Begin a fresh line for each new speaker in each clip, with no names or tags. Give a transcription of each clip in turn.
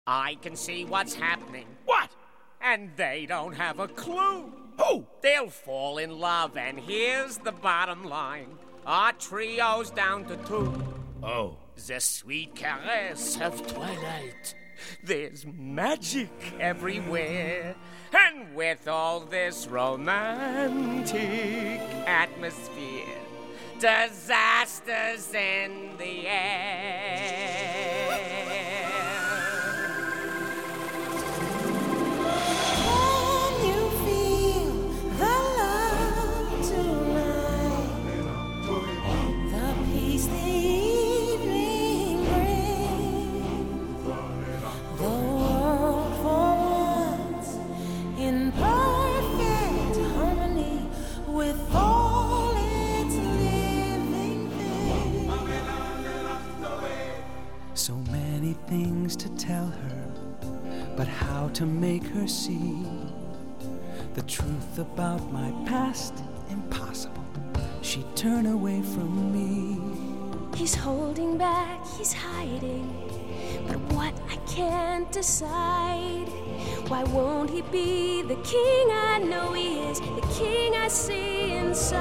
I can see what's happening.
What?
And they don't have a clue.
Who?
They'll fall in love, and here's the bottom line. Our trio's down to 2.
Oh.
The sweet caress of twilight. There's magic everywhere. And with all this romantic atmosphere, disasters in the air.
Can you feel the love tonight? The peace the evening brings. The world for once in perfect harmony with all its living things.
So many things to tell her, but how to make her see the truth about my past? Impossible. She'd turn away from me.
He's holding back, he's hiding, but what I can't decide. Why won't he be the king I know he is, the king I see inside?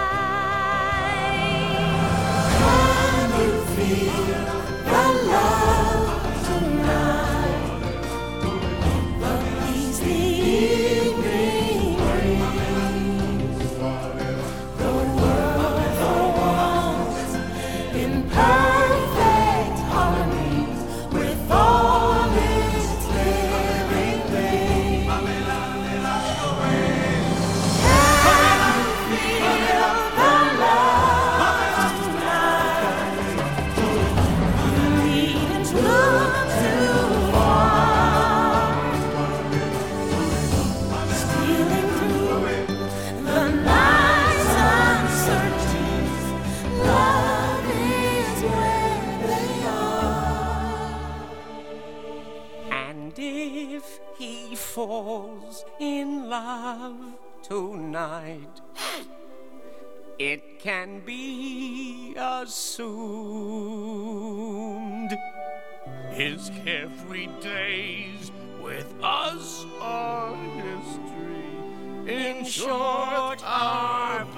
Can you feel the love tonight? The peace the evening brings. The world for once in perfect harmony with all its living things. Can you feel the love tonight? You needn't look too far. Stealing through the night's uncertainties, love is where they are.
And if he falls in love tonight, it can be assumed
His carefree days with us are history.
in short our